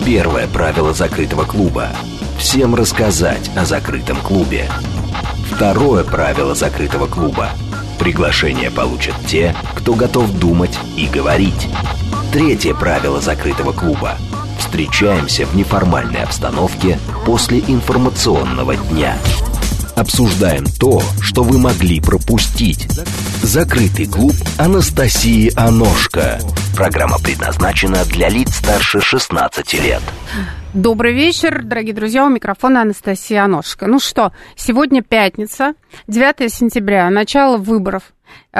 Первое правило закрытого клуба – всем рассказать о закрытом клубе. Второе правило закрытого клуба – приглашение получат те, кто готов думать и говорить. Третье правило закрытого клуба – встречаемся в неформальной обстановке после информационного дня. Обсуждаем то, что вы могли пропустить. Закрытый клуб Анастасии Аношко. Программа предназначена для лиц старше 16 лет. Добрый вечер, дорогие друзья, у микрофона Анастасия Аношко. Ну что, сегодня пятница, 9 сентября, начало выборов.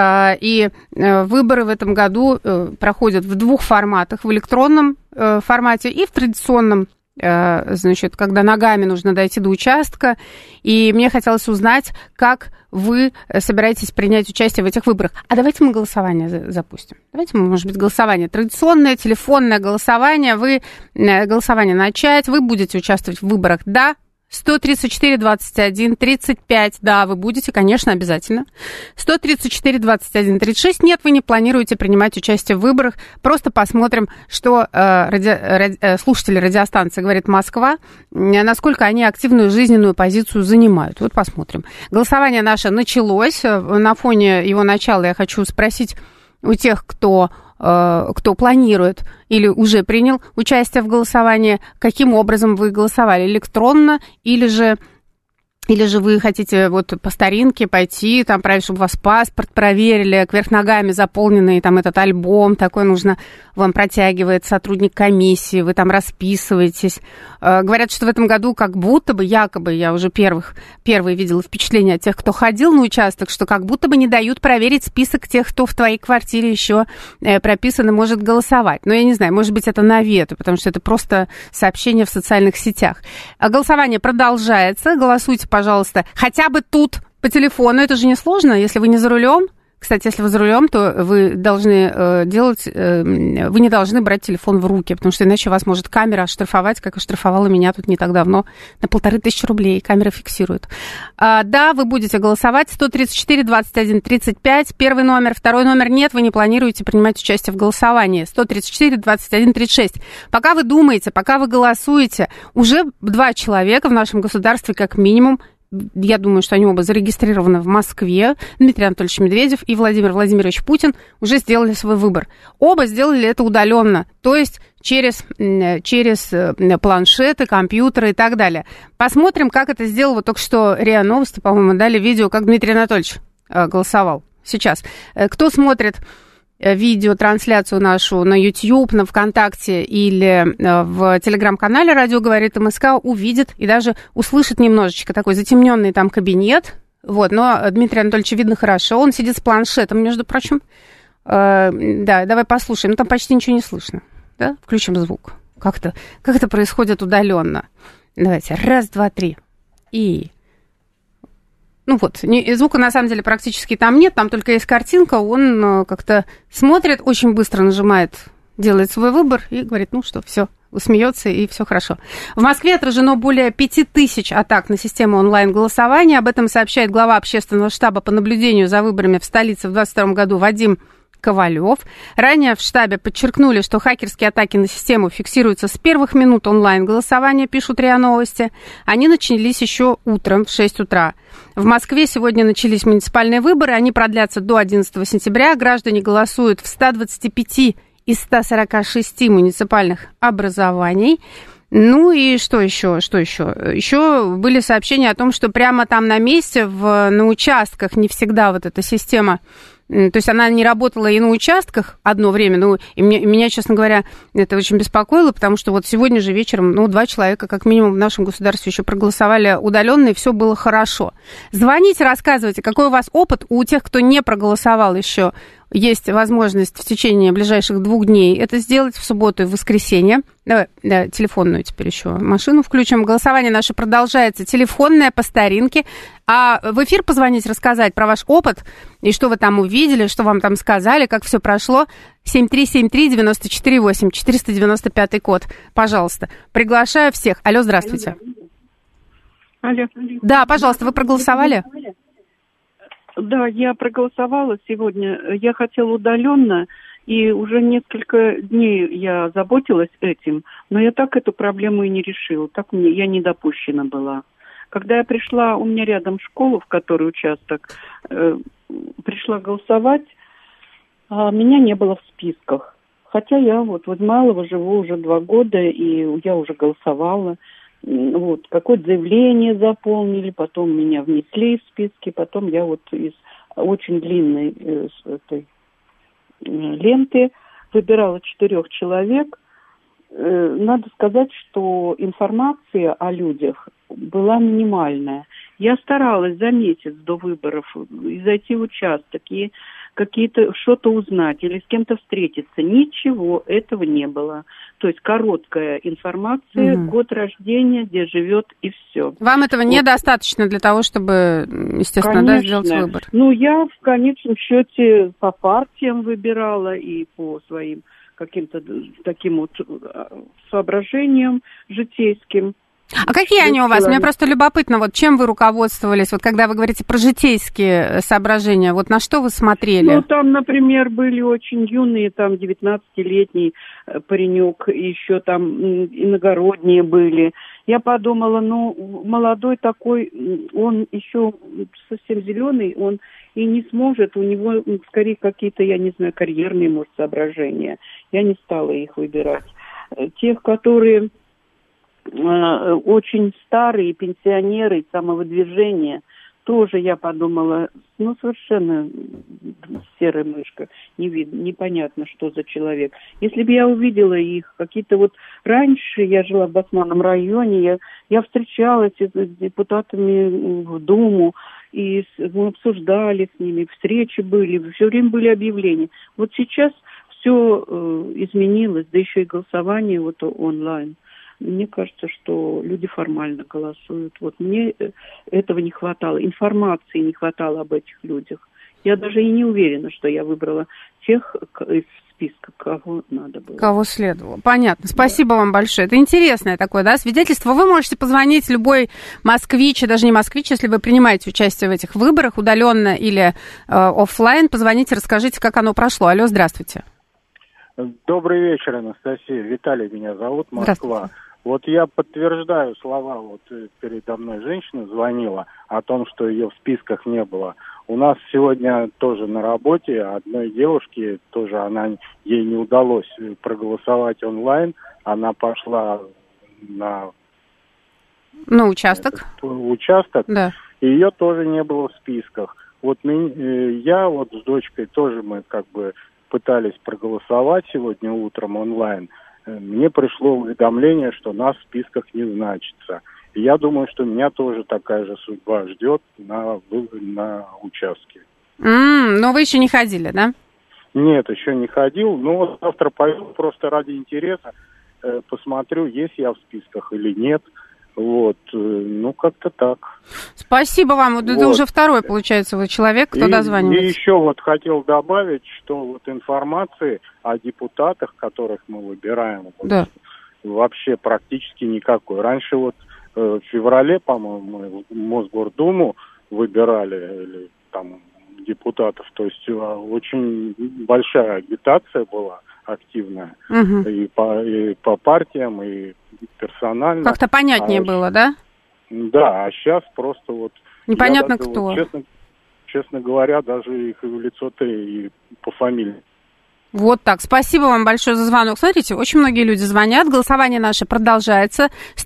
И выборы в этом году проходят в двух форматах: в электронном формате и в традиционном, значит, когда ногами нужно дойти до участка. И мне хотелось узнать, как вы собираетесь принять участие в этих выборах. А давайте мы голосование запустим. Давайте мы, может быть, голосование традиционное, телефонное голосование. Голосование начать, вы будете участвовать в выборах «да». 134, 21, 35, да, вы будете, конечно, обязательно. 134, 21, 36, нет, вы не планируете принимать участие в выборах. Просто посмотрим, что слушатели радиостанции «Говорит Москва», насколько они активную жизненную позицию занимают. Вот посмотрим. Голосование наше началось. На фоне его начала я хочу спросить у тех, кто планирует или уже принял участие в голосовании, каким образом вы голосовали, электронно или же вы хотите вот по старинке пойти, там, проверить, чтобы у вас паспорт проверили, кверх ногами заполненный, там, этот альбом такой нужно, вам протягивает сотрудник комиссии, вы там расписываетесь. Говорят, что в этом году как будто бы, якобы, я уже первые видела впечатления от тех, кто ходил на участок, что как будто бы не дают проверить список тех, кто в твоей квартире еще прописан и может голосовать. Но я не знаю, может быть, это наветы, потому что это просто сообщение в социальных сетях. Голосование продолжается, голосуйте, пожалуйста, хотя бы тут по телефону, это же не сложно, если вы не за рулем. Кстати, если вы за рулем, то вы должны вы не должны брать телефон в руки, потому что иначе вас может камера оштрафовать, как оштрафовала меня тут не так давно, на 1500 рублей. Камера фиксирует. Да, вы будете голосовать. 134, 21, 35. Первый номер, второй номер нет, вы не планируете принимать участие в голосовании. 134, 21, 36. Пока вы думаете, пока вы голосуете, уже 2 человека в нашем государстве как минимум, я думаю, что они оба зарегистрированы в Москве, Дмитрий Анатольевич Медведев и Владимир Владимирович Путин, уже сделали свой выбор. Оба сделали это удаленно, то есть через планшеты, компьютеры и так далее. Посмотрим, как это сделал. Вот только что РИА Новости, по-моему, дали видео, как Дмитрий Анатольевич голосовал. Сейчас. Кто смотрит видеотрансляцию нашу на YouTube, на ВКонтакте или в телеграм-канале «Радио говорит МСК», увидит и даже услышит немножечко такой затемненный там кабинет. Вот, но Дмитрия Анатольевича видно хорошо. Он сидит с планшетом, между прочим. Да, давай послушаем. Ну, там почти ничего не слышно. Да? Включим звук. Как это происходит удаленно. Давайте. 1, 2, 3. И... Ну вот, звука на самом деле практически там нет, там только есть картинка, он как-то смотрит, очень быстро нажимает, делает свой выбор и говорит, ну что, все, смеется и все хорошо. В Москве отражено более 5000 атак на систему онлайн-голосования, об этом сообщает глава общественного штаба по наблюдению за выборами в столице в 2022 году Вадим Ковалев. Ранее в штабе подчеркнули, что хакерские атаки на систему фиксируются с первых минут онлайн-голосования, пишут РИА Новости. Они начались еще утром в 6 утра. В Москве сегодня начались муниципальные выборы, они продлятся до 11 сентября. Граждане голосуют в 125 из 146 муниципальных образований. Ну и что еще? Еще были сообщения о том, что прямо там на месте, на участках не всегда вот эта система... То есть она не работала и на участках одно время, ну, и меня, честно говоря, это очень беспокоило, потому что вот сегодня же вечером, 2 человека, как минимум, в нашем государстве еще проголосовали удаленно, и все было хорошо. Звоните, рассказывайте, какой у вас опыт. У тех, кто не проголосовал еще, есть возможность в течение ближайших 2 дней это сделать, в субботу и в воскресенье. Давай, да, телефонную теперь еще машину включим. Голосование наше продолжается, телефонное, по старинке. А в эфир позвонить, рассказать про ваш опыт, и что вы там увидели, что вам там сказали, как все прошло. 7373948, 495 код. Пожалуйста, приглашаю всех. Алло, здравствуйте. Алло. Да, пожалуйста, вы проголосовали? Да, я проголосовала сегодня. Я хотела удаленно. И уже несколько дней я заботилась этим, но я так эту проблему и не решила. Я не допущена была. Когда я пришла, у меня рядом школа, в которой участок, пришла голосовать, меня не было в списках. Хотя я вот в Измайлово живу уже 2 года, и я уже голосовала. Вот, какое-то заявление заполнили, потом меня внесли в списки, потом я вот из очень длинной этой ленты выбирала 4 человек. Надо сказать, что информация о людях была минимальная. Я старалась за месяц до выборов зайти в участок и что-то узнать или с кем-то встретиться. Ничего этого не было. То есть короткая информация, год рождения, где живет, и все. Вам этого недостаточно для того, чтобы, естественно, да, сделать выбор? Ну, я в конечном счете по партиям выбирала и по своим каким-то таким вот соображениям житейским. А какие они у вас? Мне просто любопытно, вот чем вы руководствовались, вот когда вы говорите про житейские соображения, вот на что вы смотрели? Ну, там, например, были очень юные, там, 19-летний паренек, еще там иногородние были. Я подумала, ну, молодой такой, он еще совсем зеленый, он и не сможет, у него, скорее, какие-то, я не знаю, карьерные, может, соображения. Я не стала их выбирать. Тех, которые очень старые пенсионеры, самовыдвижение, тоже я подумала, ну, совершенно серая мышка, не видно, непонятно, что за человек. Если бы я увидела их, какие-то вот... Раньше я жила в Басманном районе, я встречалась с депутатами в Думу, и мы обсуждали с ними, встречи были, все время были объявления. Вот сейчас все изменилось, да еще и голосование вот онлайн. Мне кажется, что люди формально голосуют. Вот мне этого не хватало, информации не хватало об этих людях. Я даже и не уверена, что я выбрала тех из списка, кого надо было. Кого следовало. Понятно. Спасибо вам большое. Это интересное такое, да, свидетельство. Вы можете позвонить любой москвич, и даже не москвич, если вы принимаете участие в этих выборах, удаленно или офлайн. Позвоните, расскажите, как оно прошло. Алло, здравствуйте. Добрый вечер, Анастасия. Виталий меня зовут, Москва. Вот я подтверждаю слова, вот передо мной женщина звонила о том, что ее в списках не было. У нас сегодня тоже на работе одной девушке, тоже ей не удалось проголосовать онлайн, она пошла на участок. Участок, да. Ее тоже не было в списках. Вот я вот с дочкой тоже мы как бы пытались проголосовать сегодня утром онлайн. Мне пришло уведомление, что нас в списках не значится. И я думаю, что меня тоже такая же судьба ждет на участке. Но вы еще не ходили, да? Нет, еще не ходил. Но вот завтра пойду просто ради интереса, посмотрю, есть я в списках или нет. Вот, ну, как-то так. Спасибо вам. Вот. Это уже второй, получается, вы человек, кто дозванивается. И еще вот хотел добавить, что вот информации о депутатах, которых мы выбираем, да, вообще практически никакой. Раньше вот в феврале, по-моему, мы в Мосгордуму выбирали или там депутатов, то есть очень большая агитация была, активная, и по партиям, и персонально. Как-то понятнее было, да? Да, а сейчас просто вот... Непонятно кто. Вот, честно говоря, даже их в лицо-то и по фамилии. Вот так. Спасибо вам большое за звонок. Смотрите, очень многие люди звонят. Голосование наше продолжается.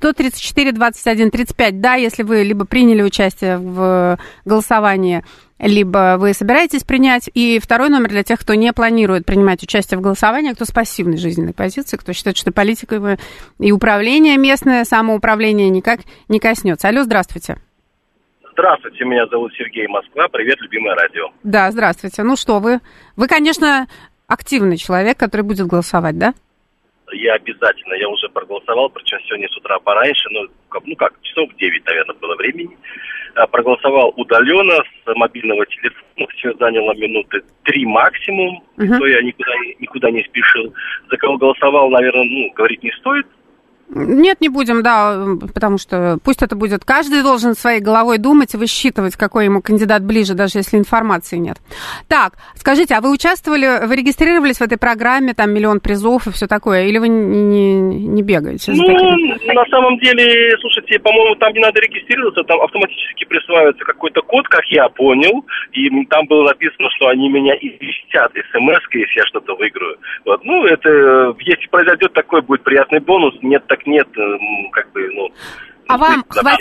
134-21-35. Да, если вы либо приняли участие в голосовании, либо вы собираетесь принять. И второй номер для тех, кто не планирует принимать участие в голосовании, кто с пассивной жизненной позиции, кто считает, что политика и управление местное, самоуправление никак не коснется. Алло, здравствуйте. Здравствуйте, меня зовут Сергей, Москва. Привет, любимое радио. Да, здравствуйте. Ну что, вы, конечно, активный человек, который будет голосовать, да? Я обязательно, я уже проголосовал, причем сегодня с утра пораньше, часов 9, наверное, было времени. Проголосовал удаленно с мобильного телефона, все заняло минуты 3 максимум, то я никуда не спешил. За кого голосовал, наверное, говорить не стоит, Нет, не будем, да, потому что пусть это будет. Каждый должен своей головой думать и высчитывать, какой ему кандидат ближе, даже если информации нет. Так, скажите, а вы участвовали, вы регистрировались в этой программе, там, 1 000 000 призов и все такое, или вы не бегаете? На самом деле, слушайте, по-моему, там не надо регистрироваться, там автоматически присваивается какой-то код, как я понял, и там было написано, что они меня известят смс-кой, если я что-то выиграю. Вот. Ну, это, если произойдет такой, будет приятный бонус, нет, так нет, как бы, ну... А вам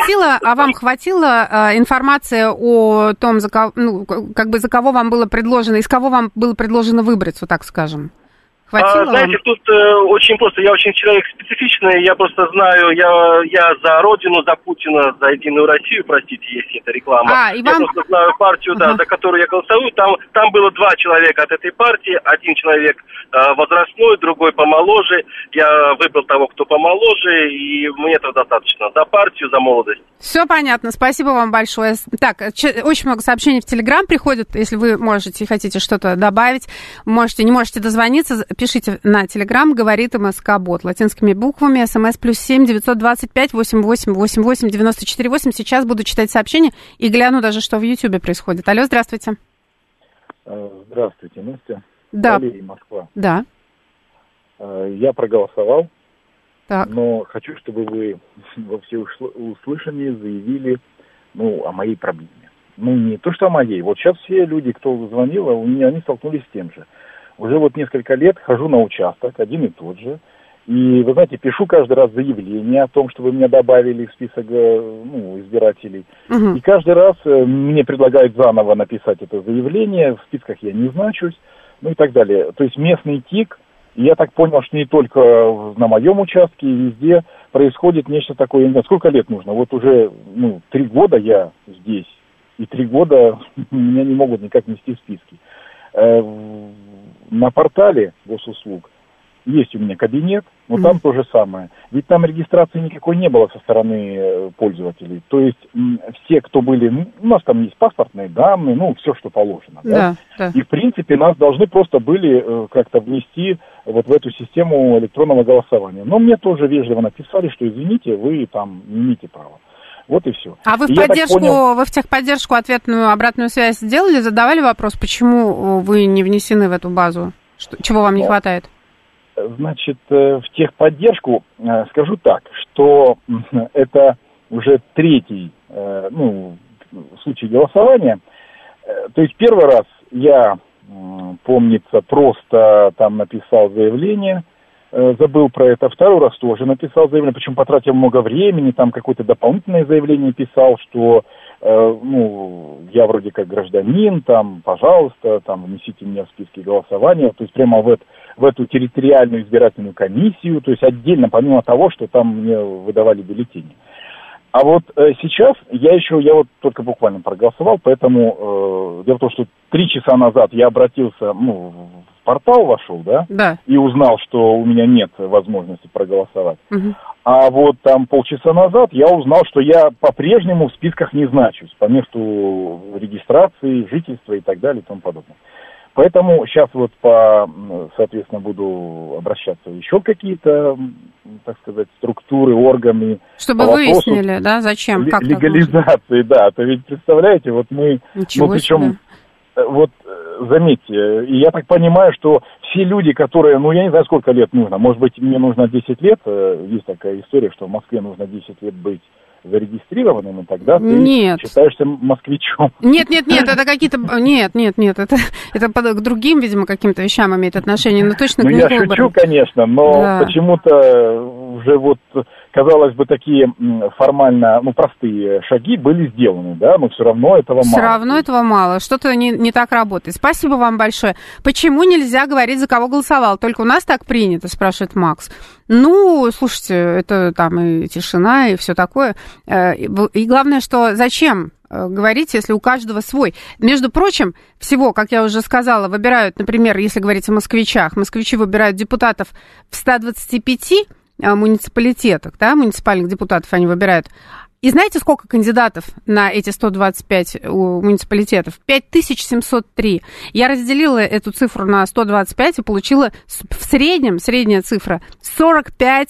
хватило информации о том, за кого вам было предложено, из кого вам было предложено выбраться, так скажем? Знаете, тут очень просто, я очень человек специфичный, я просто знаю, я за Родину, за Путина, за Единую Россию, простите, если это реклама. Я просто знаю партию, да, за которую я голосую, там было 2 человека от этой партии, один человек возрастной, другой помоложе, я выбрал того, кто помоложе, и мне этого достаточно, за партию, за молодость. Все понятно, спасибо вам большое. Так, очень много сообщений в Телеграм приходит, если вы можете и хотите что-то добавить, не можете дозвониться, пишите на Телеграм, говорит МСК-бот, латинскими буквами, СМС +7 925 88 88 94 8. Сейчас буду читать сообщения и гляну даже, что в Ютьюбе происходит. Алло, здравствуйте. Здравствуйте, Настя. Да. Валерий, Москва. Да. Я проголосовал, так. Но хочу, чтобы вы во всеуслышание заявили, о моей проблеме. Не то, что о моей. Вот сейчас все люди, кто звонил, они столкнулись с тем же. Уже несколько лет хожу на участок, один и тот же. И, вы знаете, пишу каждый раз заявление о том, чтобы меня добавили в список избирателей. Угу. И каждый раз мне предлагают заново написать это заявление, в списках я не значусь, и так далее. То есть местный тик, и я так понял, что не только на моем участке, везде происходит нечто такое. Я не знаю, сколько лет нужно? Вот уже 3 года я здесь, и 3 года меня не могут никак внести в списки. На портале госуслуг есть у меня кабинет, но там то же самое. Ведь там регистрации никакой не было со стороны пользователей. То есть все, кто были... у нас там есть паспортные данные, все, что положено. Да? Да. И, в принципе, нас должны просто были как-то внести в эту систему электронного голосования. Но мне тоже вежливо написали, что, извините, вы там не имеете права. Вот и все. А вы в техподдержку ответную обратную связь сделали, задавали вопрос, почему вы не внесены в эту базу? Чего вам не хватает? Значит, в техподдержку скажу так, что это уже 3-й случай голосования. То есть первый раз я, помнится, просто там написал заявление, забыл про это. 2-й раз тоже написал заявление, причем потратил много времени, там какое-то дополнительное заявление писал, что я вроде как гражданин, там, пожалуйста, там, внесите меня в списки голосования, то есть прямо в эту территориальную избирательную комиссию, то есть отдельно, помимо того, что там мне выдавали бюллетени. А сейчас я только буквально проголосовал, поэтому дело в том, что 3 часа назад я обратился, в портал вошел, да, и узнал, что у меня нет возможности проголосовать. Угу. А там полчаса назад я узнал, что я по-прежнему в списках не значусь по месту регистрации, жительства и так далее и тому подобное. Поэтому сейчас соответственно, буду обращаться еще в какие-то, так сказать, структуры, органы. Чтобы выяснили, да, зачем, как легализации, да. То ведь, представляете, мы... причем, заметьте, и я так понимаю, что все люди, которые, я не знаю, сколько лет нужно, может быть, мне нужно 10 лет, есть такая история, что в Москве нужно 10 лет быть зарегистрированным, и тогда ты считаешься москвичом. Нет, это какие-то... Нет, это к другим, видимо, каким-то вещам имеет отношение, но точно к я шучу, конечно, но почему-то уже казалось бы, такие формально, простые шаги были сделаны, да, но все равно этого мало. Все равно этого мало, что-то не так работает. Спасибо вам большое. Почему нельзя говорить, за кого голосовал? Только у нас так принято, спрашивает Макс. Слушайте, это там и тишина, и все такое. И главное, что зачем говорить, если у каждого свой. Между прочим, всего, как я уже сказала, выбирают, например, если говорить о москвичах, москвичи выбирают депутатов в 125 муниципалитетах, да, муниципальных депутатов они выбирают. И знаете, сколько кандидатов на эти 125 муниципалитетов? 5703. Я разделила эту цифру на 125 и получила в среднем, средняя цифра, 45,2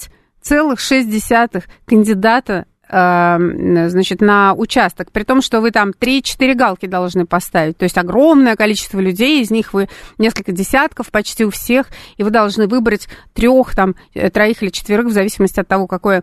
кандидата, значит, на участок, при том, что вы там 3-4 галки должны поставить, то есть огромное количество людей, из них вы несколько десятков почти у всех, и вы должны выбрать 3, 3 или 4, в зависимости от того, какой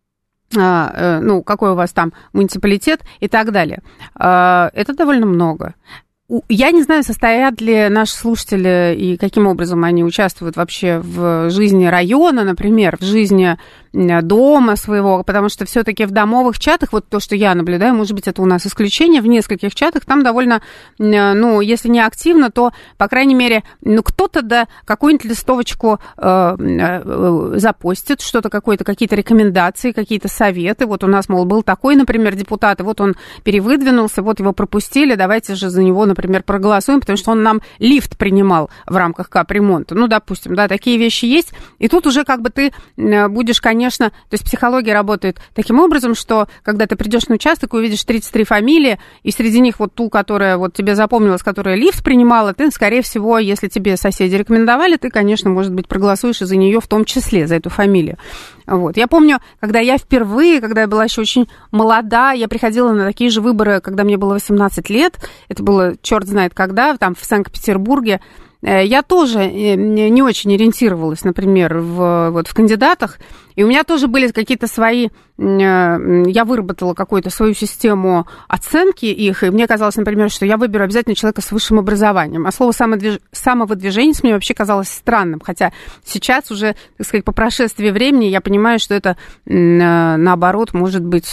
у вас там муниципалитет и так далее. Это довольно много. Я не знаю, состоят ли наши слушатели и каким образом они участвуют вообще в жизни района, например, в жизни дома своего, потому что все-таки в домовых чатах, вот то, что я наблюдаю, может быть, это у нас исключение, в нескольких чатах там довольно, если не активно, то, по крайней мере, кто-то, какую-нибудь листовочку запостит, что-то какие-то рекомендации, какие-то советы. Вот у нас, мол, был такой, например, депутат, и вот он перевыдвинулся, вот его пропустили, давайте же за него, например, проголосуем, потому что он нам лифт принимал в рамках капремонта. Допустим, да, такие вещи есть. И тут уже ты будешь, конечно, то есть психология работает таким образом, что когда ты придешь на участок и увидишь 33 фамилии, и среди них вот ту, которая вот тебе запомнилась, которая лифт принимала, ты, скорее всего, если тебе соседи рекомендовали, ты, конечно, может быть, проголосуешь и за нее в том числе, за эту фамилию. Вот. Я помню, когда я была еще очень молода, я приходила на такие же выборы, когда мне было 18 лет, это было черт знает когда, там в Санкт-Петербурге. Я тоже не очень ориентировалась, например, в кандидатах, и у меня тоже были какие-то свои, я выработала какую-то свою систему оценки их, и мне казалось, например, что я выберу обязательно человека с высшим образованием, а слово самовыдвижение мне вообще казалось странным, хотя сейчас уже, так сказать, по прошествии времени я понимаю, что это, наоборот, может быть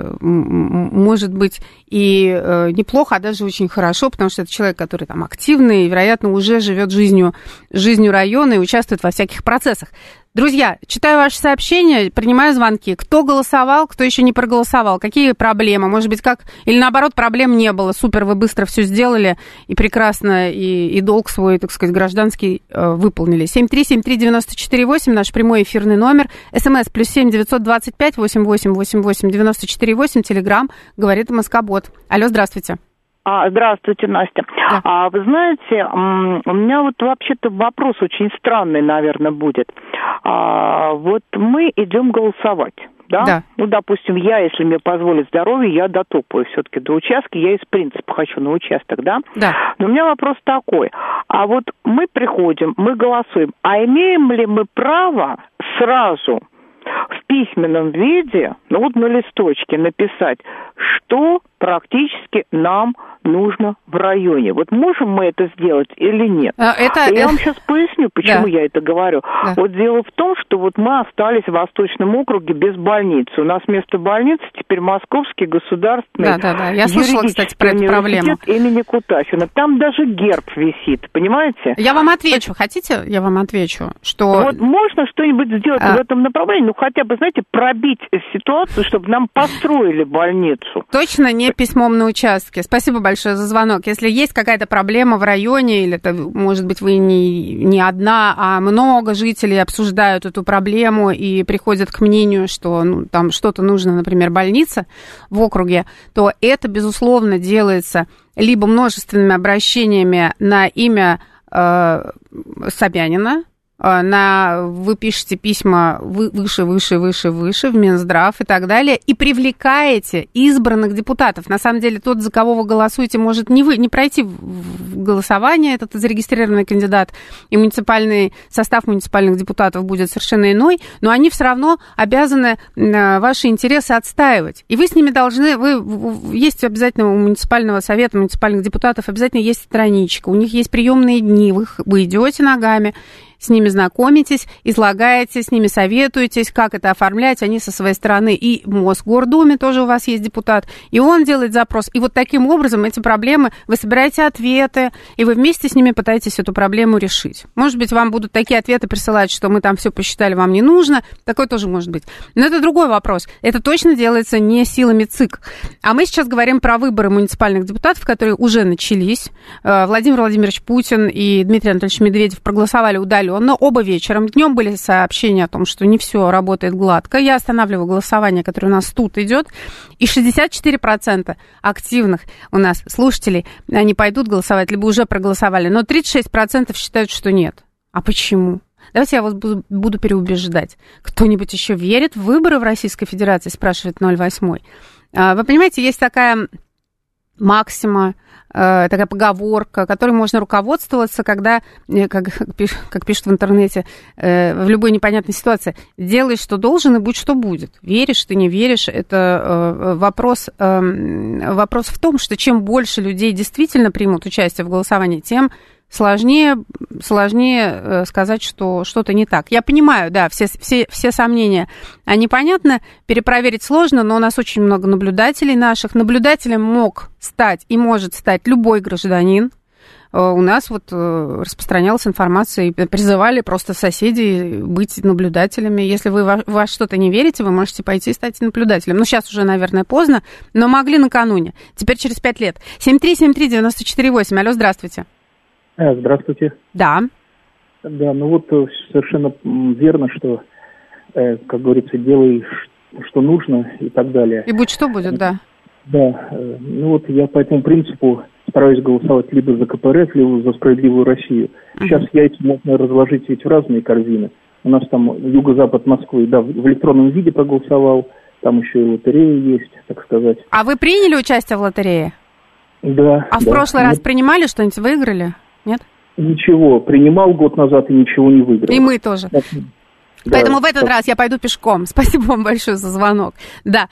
и неплохо, а даже очень хорошо, потому что это человек, который там активный и, вероятно, уже живет жизнью района и участвует во всяких процессах. Друзья, читаю ваши сообщения, принимаю звонки. Кто голосовал, кто еще не проголосовал, какие проблемы? Может быть, или наоборот, проблем не было. Супер, вы быстро все сделали и прекрасно, и долг свой, так сказать, гражданский выполнили. 7373948, наш прямой эфирный номер. СМС +7 925 88 88 94 8. Телеграм, говорит МСК-бот. Алло, здравствуйте. Здравствуйте, Настя. Да. Вы знаете, у меня вот вообще-то вопрос очень странный, наверное, будет. Вот мы идем голосовать, да? Да. Допустим, если мне позволит здоровье, я дотопаю все-таки до участка, я из принципа хочу на участок, да? Да. Но у меня вопрос такой. Вот мы приходим, мы голосуем, имеем ли мы право сразу в письменном виде, на листочке написать, что практически нам нужно в районе. Вот можем мы это сделать или нет? Я вам сейчас поясню, почему я это говорю. Да. Вот дело в том, что вот мы остались в Восточном округе без больницы. У нас вместо больницы теперь Московский государственный Я слышала, кстати, про эту проблему. Имени Кутафина. Там даже герб висит, понимаете? Я вам отвечу. Хотите, я вам отвечу? Что... Вот можно что-нибудь сделать в этом направлении? Хотя бы, знаете, пробить ситуацию, чтобы нам построили больницу. Точно не письмом на участке. Спасибо большое за звонок. Если есть какая-то проблема в районе, или это, может быть, вы не одна, а много жителей обсуждают эту проблему и приходят к мнению, что там что-то нужно, например, больница в округе, то это, безусловно, делается либо множественными обращениями на имя Собянина, вы пишете письма выше в Минздрав и так далее, и привлекаете избранных депутатов. На самом деле, тот, за кого вы голосуете, может не пройти в голосование, этот зарегистрированный кандидат, и муниципальный состав муниципальных депутатов будет совершенно иной, но они все равно обязаны ваши интересы отстаивать. И вы с ними должны, есть обязательно у муниципального совета, муниципальных депутатов, обязательно есть страничка, у них есть приемные дни, вы идете ногами, с ними знакомитесь, излагаете, с ними советуетесь, как это оформлять, они со своей стороны. И в Мосгордуме тоже у вас есть депутат, и он делает запрос. И вот таким образом эти проблемы, вы собираете ответы, и вы вместе с ними пытаетесь эту проблему решить. Может быть, вам будут такие ответы присылать, что мы там все посчитали, вам не нужно. Такое тоже может быть. Но это другой вопрос. Это точно делается не силами ЦИК. А мы сейчас говорим про выборы муниципальных депутатов, которые уже начались. Владимир Владимирович Путин и Дмитрий Анатольевич Медведев проголосовали удаленно. Оба вечером. Днем были сообщения о том, что не все работает гладко. Я останавливаю голосование, которое у нас тут идет. И 64% активных у нас слушателей, они пойдут голосовать, либо уже проголосовали. Но 36% считают, что нет. А почему? Давайте я вас буду переубеждать. Кто-нибудь еще верит в выборы в Российской Федерации, спрашивает 08. Вы понимаете, есть такая максима, такая поговорка, которой можно руководствоваться, когда, как пишут в интернете, в любой непонятной ситуации, делай, что должен, и будь, что будет. Веришь ты, не веришь, это вопрос в том, что чем больше людей действительно примут участие в голосовании, тем сложнее сказать, что что-то не так. Я понимаю, да, все сомнения, они понятны, перепроверить сложно, но у нас очень много наблюдателей наших. Наблюдателем мог стать и может стать любой гражданин. У нас вот распространялась информация, и призывали просто соседей быть наблюдателями. Если вы во что-то не верите, вы можете пойти и стать наблюдателем. Ну, сейчас уже, наверное, поздно, но могли накануне. Теперь через 5 лет. 7373948. Алло, здравствуйте. Здравствуйте. Да. Да, ну вот совершенно верно, что, как говорится, делай, что нужно и так далее. И будь что будет, да. Да, ну вот я по этому принципу стараюсь голосовать либо за КПРФ, либо за «Справедливую Россию». Сейчас яйца можно разложить ведь в разные корзины. У нас там юго-запад Москвы, да, в электронном виде проголосовал, там еще и лотерея есть, так сказать. А вы приняли участие в лотерее? Да. А в прошлый раз принимали что-нибудь, выиграли? Нет? Ничего. Принимал год назад и ничего не выиграл. И мы тоже. Да. Поэтому в этот раз я пойду пешком. Спасибо вам большое за звонок. Да.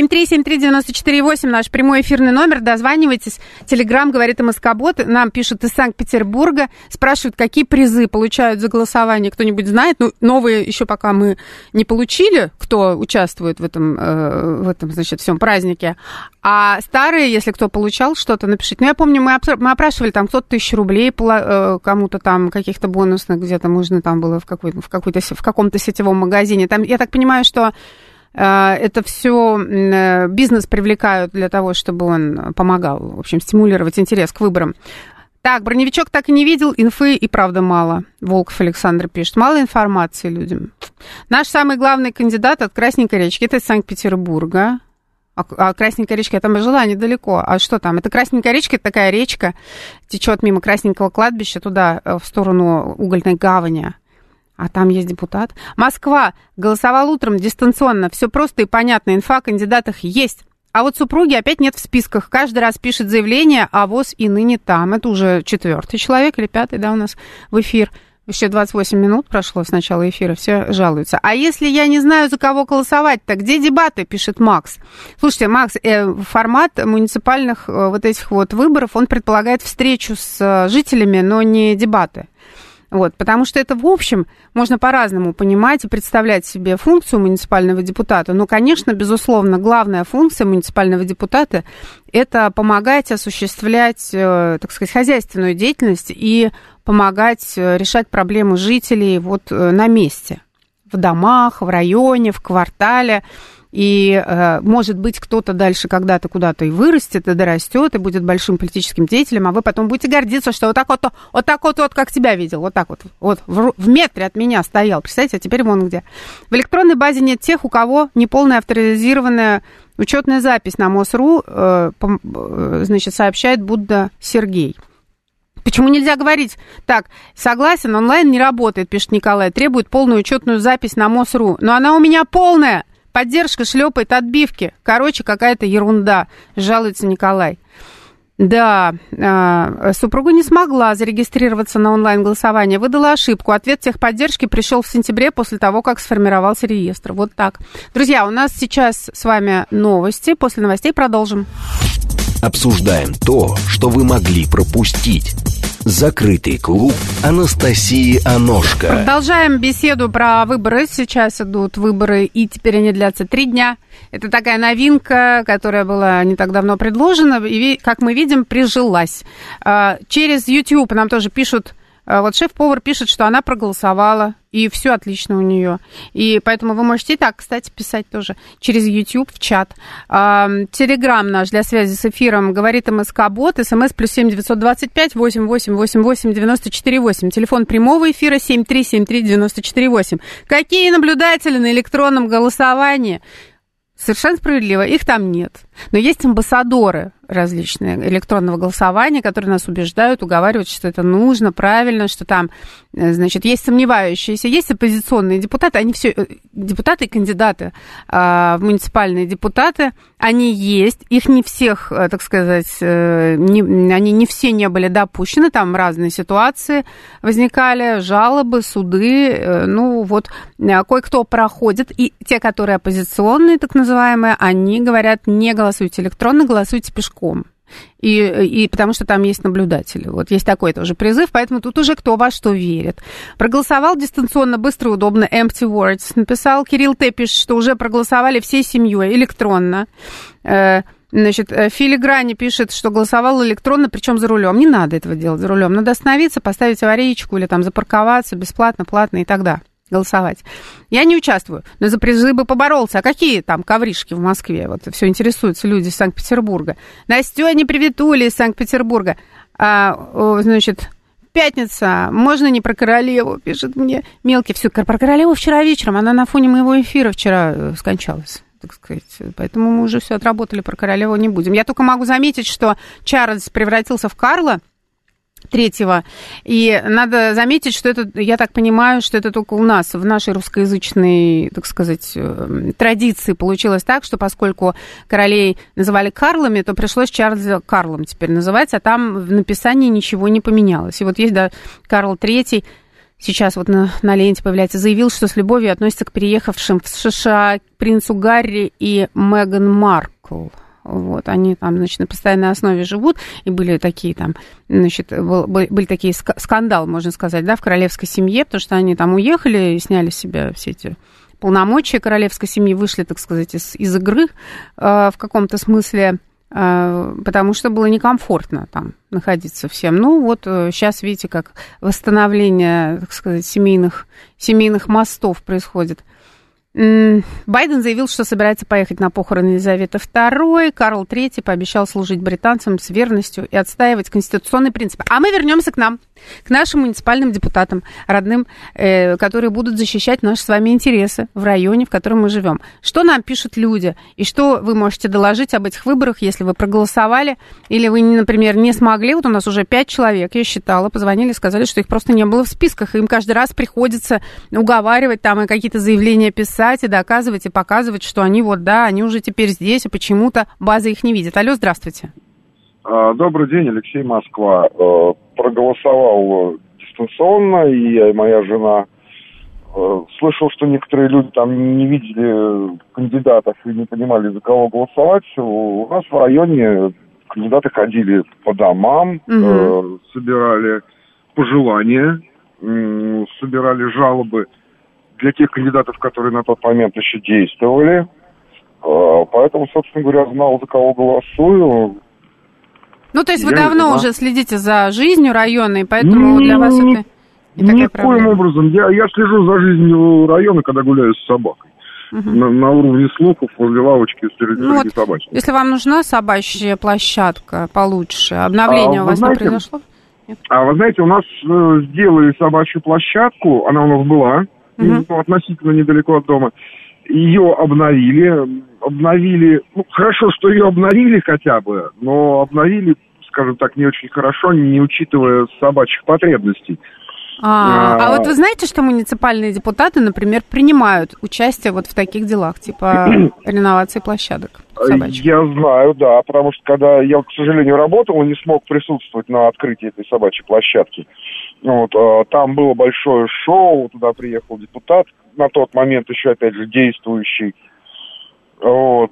7373948, наш прямой эфирный номер. Дозванивайтесь. Телеграм говорит МСК-бот. Нам пишут из Санкт-Петербурга. Спрашивают, какие призы получают за голосование. Кто-нибудь знает? Ну, новые еще пока мы не получили, кто участвует в этом значит, всем празднике. А старые, если кто получал что-то, напишите. Ну, я помню, мы опрашивали, там кто-то 1000 рублей кому-то там, каких-то бонусных, где-то можно там было в каком-то сетевом магазине. Там, я так понимаю, что это все бизнес привлекают для того, чтобы он помогал, в общем, стимулировать интерес к выборам. Так, броневичок так и не видел, инфы и правда мало. Волков Александр пишет. Мало информации людям. Наш самый главный кандидат от Красненькой речки, это из Санкт-Петербурга. А Красненькая речка, я там жила недалеко. А что там? Это Красненькая речка, это такая речка, течет мимо Красненького кладбища туда, в сторону Угольной гавани. А там есть депутат. Москва. Голосовал утром дистанционно. Все просто и понятно. Инфа о кандидатах есть. А вот супруги опять нет в списках. Каждый раз пишет заявление, а ВОЗ и ныне там. Это уже 4-й человек или 5-й, да, у нас в эфир. Еще 28 минут прошло с начала эфира, все жалуются. А если я не знаю, за кого голосовать-то, где дебаты, пишет Макс. Слушайте, Макс, формат муниципальных вот этих вот выборов, он предполагает встречу с жителями, но не дебаты. Вот, потому что это, в общем, можно по-разному понимать и представлять себе функцию муниципального депутата. Но, конечно, безусловно, главная функция муниципального депутата – это помогать осуществлять, так сказать, хозяйственную деятельность и помогать решать проблемы жителей вот на месте, в домах, в районе, в квартале. И, может быть, кто-то дальше когда-то куда-то и вырастет, и дорастет, и будет большим политическим деятелем, а вы потом будете гордиться, что вот так вот, как тебя видел, вот так вот в метре от меня стоял, представляете, а теперь вон где. В электронной базе нет тех, у кого неполная авторизированная учетная запись на МОСРУ, значит, сообщает Будда Сергей. Почему нельзя говорить так, согласен, онлайн не работает, пишет Николай, требует полную учетную запись на МОСРУ, но она у меня полная. Поддержка шлепает отбивки. Короче, какая-то ерунда, жалуется Николай. Да, супруга не смогла зарегистрироваться на онлайн-голосование, выдала ошибку. Ответ техподдержки пришел в сентябре после того, как сформировался реестр. Вот так. Друзья, у нас сейчас с вами новости. После новостей продолжим. Обсуждаем то, что вы могли пропустить. Закрытый клуб Анастасии Аношко. Продолжаем беседу про выборы. Сейчас идут выборы, и теперь они длятся 3 дня. Это такая новинка, которая была не так давно предложена, и, как мы видим, прижилась. Через YouTube нам тоже пишут, вот шеф-повар пишет, что она проголосовала, и все отлично у нее. И поэтому вы можете и так, кстати, писать тоже через YouTube в чат. Телеграм наш для связи с эфиром говорит МСК-бот, СМС +7 925 88 88 94 8. Телефон прямого эфира 7373 94 8. Какие наблюдатели на электронном голосовании? Совершенно справедливо, их там нет. Но есть амбассадоры различные электронного голосования, которые нас убеждают, уговаривают, что это нужно, правильно, что там, значит, есть сомневающиеся, есть оппозиционные депутаты, они все, депутаты и кандидаты в муниципальные депутаты, они есть, их не всех, так сказать, они не все не были допущены, там разные ситуации возникали, жалобы, суды, ну вот кое-кто проходит, и те, которые оппозиционные, так называемые, они говорят, не голосуйте электронно, голосуйте пешком. И потому что там есть наблюдатели. Вот есть такой тоже призыв, поэтому тут уже кто во что верит. Проголосовал дистанционно, быстро и удобно, empty words. Написал Кирилл Т. пишет, что уже проголосовали всей семьей электронно. Значит, Филиграни пишет, что голосовал электронно, причем за рулем. Не надо этого делать за рулем. Надо остановиться, поставить аварийку или там запарковаться бесплатно, платно и тогда голосовать. Я не участвую, но за призы бы поборолся. А какие там ковришки в Москве? Вот все интересуются люди из Санкт-Петербурга. Настёня, приветули из Санкт-Петербурга. Значит, пятница, можно не про королеву, пишет мне мелкий. Все, про королеву вчера вечером, она на фоне моего эфира вчера скончалась, так сказать. Поэтому мы уже все отработали, про королеву не будем. Я только могу заметить, что Чарльз превратился в Карла III, и надо заметить, что это, я так понимаю, что это только у нас, в нашей русскоязычной, так сказать, традиции получилось так, что поскольку королей называли Карлами, то пришлось Чарльза Карлом теперь называть, а там в написании ничего не поменялось. И вот есть, да, Карл III, сейчас вот на ленте появляется, заявил, что с любовью относится к переехавшим в США принцу Гарри и Меган Маркл. Вот, они там, значит, на постоянной основе живут, и были такие там, значит, были такие скандалы, можно сказать, да, в королевской семье, потому что они там уехали и сняли с себя все эти полномочия королевской семьи, вышли, так сказать, из игры в каком-то смысле, потому что было некомфортно там находиться всем. Ну, вот сейчас, видите, как восстановление, так сказать, семейных мостов происходит. Байден заявил, что собирается поехать на похороны Елизаветы II. Карл III пообещал служить британцам с верностью и отстаивать конституционные принципы. А мы вернемся к нам, к нашим муниципальным депутатам, родным, которые будут защищать наши с вами интересы в районе, в котором мы живем. Что нам пишут люди? И что вы можете доложить об этих выборах, если вы проголосовали, или вы, например, не смогли? Вот у нас уже 5 человек, я считала, позвонили, сказали, что их просто не было в списках, и им каждый раз приходится уговаривать там и какие-то заявления писать, и доказывать, и показывать, что они вот, да, они уже теперь здесь, и почему-то база их не видит. Алло, здравствуйте. Добрый день, Алексей, Москва. Проголосовал дистанционно, и я, и моя жена. Слышал, что некоторые люди там не видели кандидатов и не понимали, за кого голосовать. У нас в районе кандидаты ходили по домам, собирали пожелания, собирали жалобы для тех кандидатов, которые на тот момент еще действовали. Поэтому, собственно говоря, знал, за кого голосую. Ну, то есть вы давно уже следите за жизнью районной, поэтому для вас это не такая проблема? Никоим образом. Я слежу за жизнью района, когда гуляю с собакой. На уровне слухов возле лавочки среди собачек. Если вам нужна собачья площадка получше, обновление у вас не произошло? Нет? Вы знаете, у нас сделали собачью площадку, она у нас была, относительно недалеко от дома. Ее обновили, ну, хорошо, что ее обновили хотя бы, но обновили, скажем так, не очень хорошо, не учитывая собачьих потребностей. А вот вы знаете, что муниципальные депутаты, например, принимают участие вот в таких делах, типа реновации площадок собачьих? Я знаю, да, потому что когда я, к сожалению, работал и не смог присутствовать на открытии этой собачьей площадки, вот, там было большое шоу, туда приехал депутат, на тот момент еще, опять же, действующий, вот,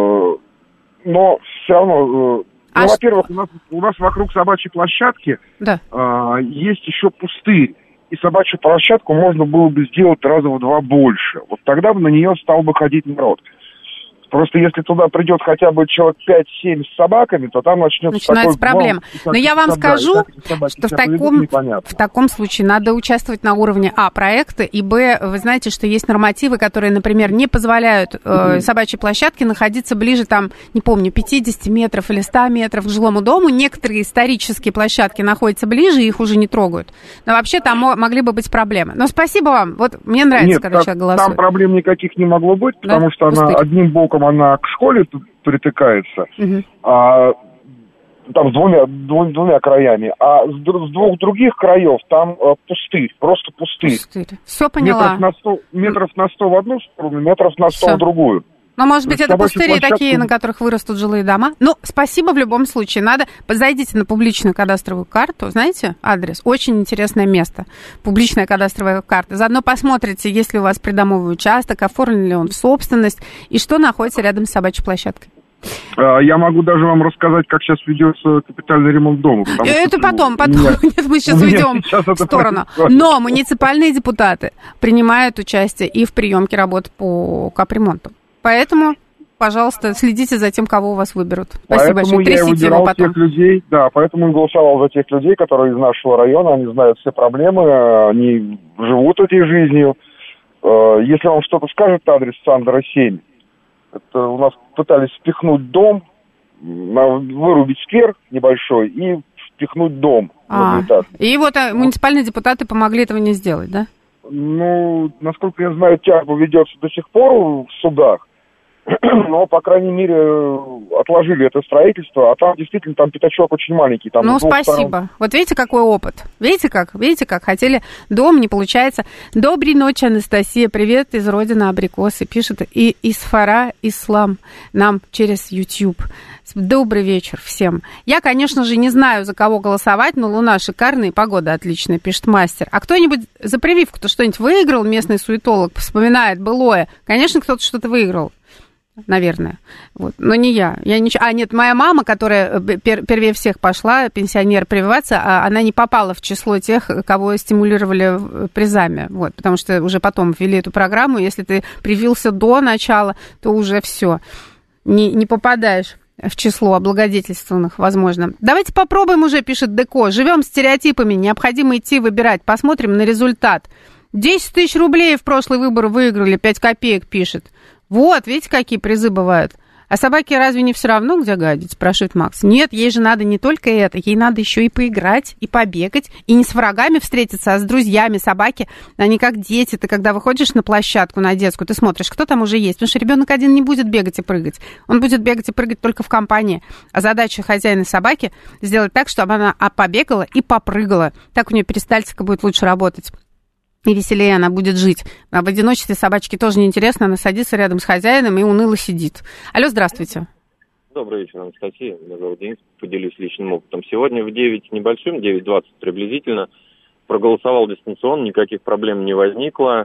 но все равно... во-первых, у нас вокруг собачьей площадки есть еще пустырь, и собачью площадку можно было бы сделать раза в 2 больше. Вот тогда бы на нее стал бы ходить народ. Просто если туда придет хотя бы человек 5-7 с собаками, то там начнется проблема. Но я вам скажу, что в таком случае надо участвовать на уровне проекта, и вы знаете, что есть нормативы, которые, например, не позволяют собачьей площадке находиться ближе, там, не помню, 50 метров или 100 метров к жилому дому. Некоторые исторические площадки находятся ближе, их уже не трогают. Но вообще там могли бы быть проблемы. Но спасибо вам. Вот мне нравится, когда человек голосует. Там проблем никаких не могло быть, потому что она одним боком причем она к школе притыкается, там с двумя краями, а с двух других краев там пустырь, просто пустырь. Все поняла. Метров на 100 в одну сторону, метров на 100 в другую. Ну, может быть, это пустыри такие, на которых вырастут жилые дома. Ну, спасибо в любом случае. Зайдите на публичную кадастровую карту. Знаете адрес? Очень интересное место. Публичная кадастровая карта. Заодно посмотрите, есть ли у вас придомовый участок, оформлен ли он в собственность, и что находится рядом с собачьей площадкой. Я могу даже вам рассказать, как сейчас ведется капитальный ремонт дома. Это потом. Нет, мы сейчас уйдем в сторону. Но муниципальные депутаты принимают участие и в приемке работ по капремонту. Поэтому, пожалуйста, следите за тем, кого у вас выберут. Спасибо большое. Трясите его потом. Тех людей, поэтому я голосовал за тех людей, которые из нашего района, они знают все проблемы, они живут этой жизнью. Если вам что-то скажет адрес Сандера 7, это у нас пытались впихнуть дом, вырубить сквер небольшой и впихнуть дом. И вот муниципальные депутаты помогли этого не сделать, да? Ну, насколько я знаю, тяжба ведется до сих пор в судах. Но, по крайней мере, отложили это строительство, а там действительно там пятачок очень маленький. Там спасибо. Вот видите, какой опыт. Видите, как хотели дом, не получается. Доброй ночи, Анастасия. Привет из родины абрикосы. Пишет и Исфара Ислам нам через YouTube. Добрый вечер всем. Я, конечно же, не знаю, за кого голосовать, но луна шикарная, погода отличная, пишет мастер. А кто-нибудь за прививку-то что-нибудь выиграл? Местный суетолог вспоминает былое. Конечно, кто-то что-то выиграл. Наверное. Вот. Но не я. Нет, моя мама, которая первее всех пошла, пенсионер, прививаться, она не попала в число тех, кого стимулировали призами. Вот. Потому что уже потом ввели эту программу. Если ты привился до начала, то уже все. Не попадаешь в число облагодетельствованных, возможно. Давайте попробуем уже, пишет Деко. Живем стереотипами, необходимо идти выбирать. Посмотрим на результат. 10 тысяч рублей в прошлый выбор выиграли, 5 копеек, пишет. Вот, видите, какие призы бывают. А собаке разве не все равно, где гадить, спрашивает Макс. Нет, ей же надо не только это, ей надо еще и поиграть, и побегать, и не с врагами встретиться, а с друзьями. Собаки, они как дети. Ты когда выходишь на площадку, на детскую, ты смотришь, кто там уже есть. Потому что ребенок один не будет бегать и прыгать. Он будет бегать и прыгать только в компании. А задача хозяина собаки сделать так, чтобы она побегала и попрыгала. Так у нее перистальтика будет лучше работать. И веселее она будет жить. А в одиночестве собачке тоже неинтересно, она садится рядом с хозяином и уныло сидит. Алло, здравствуйте. Добрый вечер, Анастасия. Меня зовут Денис, поделюсь личным опытом. Сегодня в 9 небольшим, 9:20 приблизительно, проголосовал дистанционно, никаких проблем не возникло.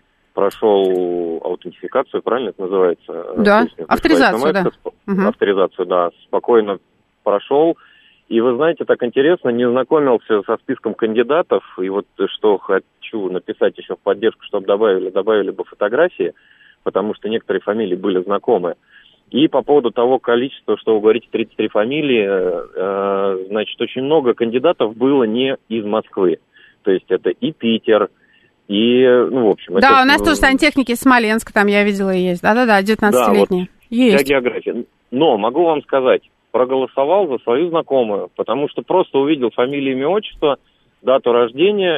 Прошел аутентификацию, правильно это называется? Да, авторизацию, да. Авторизацию, да, спокойно прошел. И вы знаете, так интересно, не знакомился со списком кандидатов, и вот что хочу написать еще в поддержку, чтобы добавили бы фотографии, потому что некоторые фамилии были знакомы. И по поводу того количества, что вы говорите, 33 фамилии, значит, очень много кандидатов было не из Москвы. То есть это и Питер, и, в общем... Да, у нас тоже сантехники из Смоленска, там я видела, есть. Да-да-да, 19-летние. Да, вот есть. Вся география. Но могу вам сказать, проголосовал за свою знакомую, потому что просто увидел фамилию, имя, отчество, дату рождения,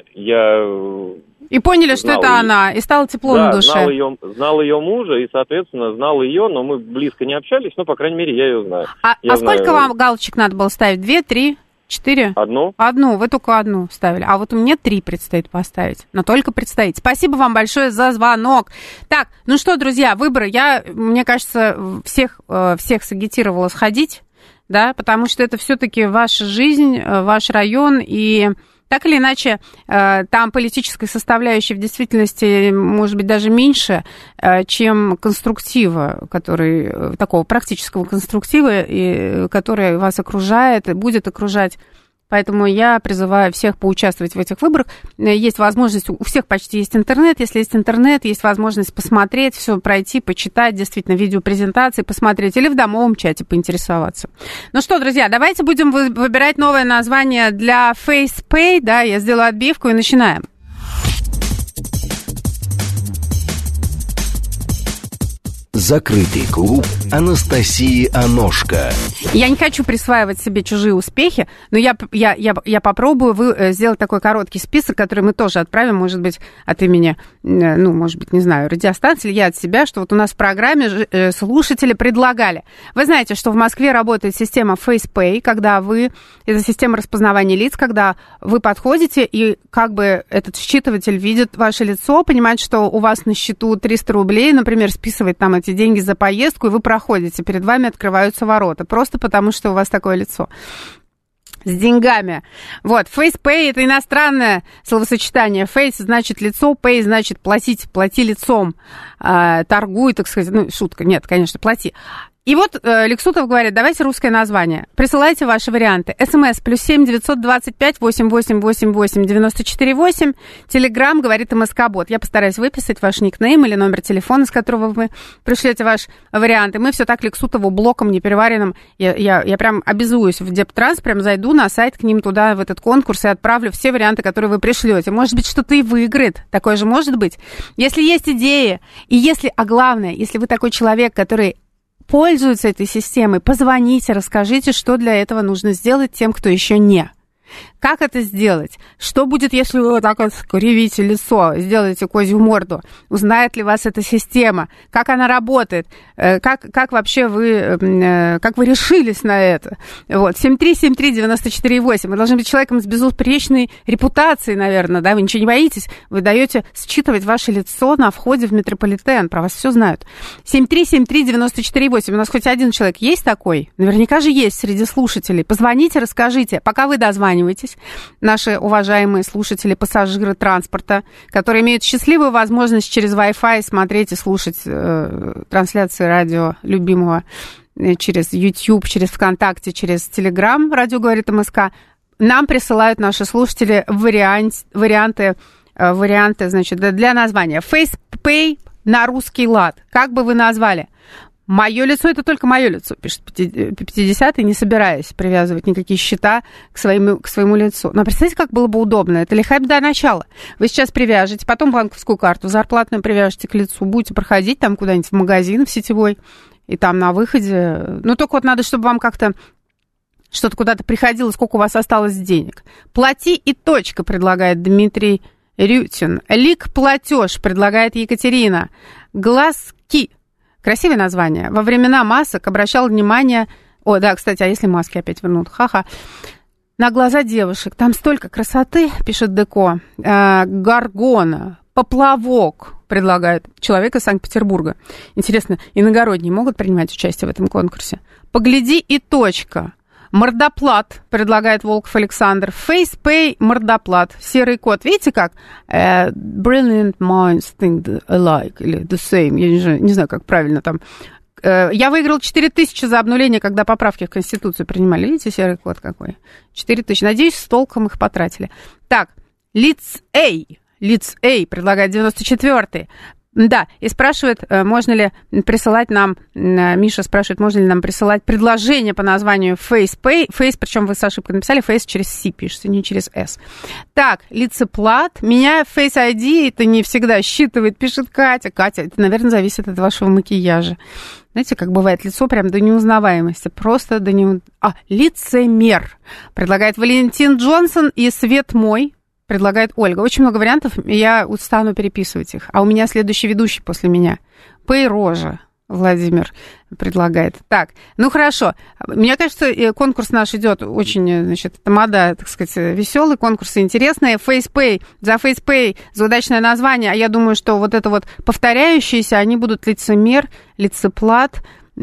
И поняли, что это ее. Она, и стало тепло на душе. Знал ее мужа, и, соответственно, знал ее, но мы близко не общались, но, по крайней мере, я ее знаю. Сколько вам галочек надо было ставить? 2, 3, 4? Одну. Одну, вы только одну ставили. А вот у меня 3 предстоит поставить, но только предстоит. Спасибо вам большое за звонок. Так, ну что, друзья, выборы. Мне кажется, всех сагитировала сходить. Да, потому что это все-таки ваша жизнь, ваш район, и так или иначе там политической составляющей в действительности может быть даже меньше, чем конструктива, такого практического конструктива, который вас окружает и будет окружать. Поэтому я призываю всех поучаствовать в этих выборах. Есть возможность, у всех почти есть интернет. Если есть интернет, есть возможность посмотреть, все пройти, почитать, действительно, видеопрезентации посмотреть или в домовом чате поинтересоваться. Ну что, друзья, давайте будем выбирать новое название для FacePay. Да, я сделаю отбивку и начинаем. Закрытый клуб Анастасии Аношко. Я не хочу присваивать себе чужие успехи, но я попробую сделать такой короткий список, который мы тоже отправим, может быть, от имени, ну, может быть, не знаю, радиостанции, или я от себя, что вот у нас в программе слушатели предлагали. Вы знаете, что в Москве работает система FacePay, когда это система распознавания лиц, когда вы подходите, и как бы этот считыватель видит ваше лицо, понимает, что у вас на счету 300 рублей, например, списывает там эти деньги за поездку, и вы проходите, перед вами открываются ворота, просто потому что у вас такое лицо с деньгами. Вот, FacePay — это иностранное словосочетание. Face значит лицо, pay значит платить, плати лицом, торгуй, так сказать, ну, шутка, нет, конечно, плати. И вот Лексутов говорит, давайте русское название. Присылайте ваши варианты. СМС +7 925 8888 94 8. Телеграм, говорит МСК-бот. Я постараюсь выписать ваш никнейм или номер телефона, с которого вы пришлете ваш вариант. И мы все так Лексутову блоком непереваренным. Я прям обязуюсь в Дептранс, прям зайду на сайт к ним туда, в этот конкурс, и отправлю все варианты, которые вы пришлете. Может быть, что-то и выиграет. Такое же может быть. Если есть идеи, и если, а главное, если вы такой человек, который пользуются этой системой, позвоните, расскажите, что для этого нужно сделать тем, кто еще не. Как это сделать? Что будет, если вы вот так вот скривите лицо, сделаете козью морду? Узнает ли вас эта система? Как она работает? Как вообще вы решились на это? Вот, 7373948. Вы должны быть человеком с безупречной репутацией, наверное, да? Вы ничего не боитесь? Вы даете считывать ваше лицо на входе в метрополитен. Про вас все знают. 7373948. У нас хоть один человек есть такой? Наверняка же есть среди слушателей. Позвоните, расскажите. Пока вы дозваниваетесь, наши уважаемые слушатели, пассажиры транспорта, которые имеют счастливую возможность через Wi-Fi смотреть и слушать трансляции радио любимого через YouTube, через ВКонтакте, через Telegram, радио говорит МСК, нам присылают наши слушатели варианты, значит, для названия. FacePay на русский лад. Как бы вы назвали? Мое лицо — это только мое лицо, пишет 50-й, не собираясь привязывать никакие счета к своему лицу. Но представьте, как было бы удобно. Это лихая беда начала. Вы сейчас привяжете, потом банковскую карту зарплатную привяжете к лицу, будете проходить там куда-нибудь в магазин в сетевой, и там на выходе... Ну, только вот надо, чтобы вам как-то что-то куда-то приходило, сколько у вас осталось денег. Плати и точка, предлагает Дмитрий Рютин. Лик-платеж, предлагает Екатерина. Глазки. Красивое название. Во времена масок обращал внимание... О, да, кстати, а если маски опять вернут? Ха-ха. На глаза девушек. Там столько красоты, пишет Деко. Горгона, поплавок, предлагает человек из Санкт-Петербурга. Интересно, иногородние могут принимать участие в этом конкурсе? Погляди и точка. Мордоплат, предлагает Волков Александр. FacePay, мордоплат. Серый кот. Видите как? Brilliant minds think alike. Или the same. Я не знаю, как правильно там. Я выиграл 4000 за обнуление, когда поправки в Конституцию принимали. Видите, серый кот какой? 4000. Надеюсь, с толком их потратили. Так, Лиц-Эй, предлагает 94-й. Да, и спрашивает, можно ли присылать нам, Миша спрашивает, можно ли нам присылать предложение по названию FacePay. Face, причем вы с ошибкой написали, Face через C пишется, не через S. Так, лицеплат. Меня Face ID это не всегда считывает, пишет Катя. Катя, это, наверное, зависит от вашего макияжа. Знаете, как бывает лицо прям до неузнаваемости. Просто до неузнаваемости. Лицемер. Предлагает Валентин Джонсон и Свет мой. Предлагает Ольга. Очень много вариантов, я устану переписывать их. А у меня следующий ведущий после меня. Пейрожа Владимир предлагает. Так, ну хорошо. Мне кажется, конкурс наш идет очень, значит, тамада, так сказать, веселый, конкурсы интересные. FacePay, за FacePay, за удачное название. А я думаю, что вот это вот повторяющиеся, они будут лицемер, лицеплат.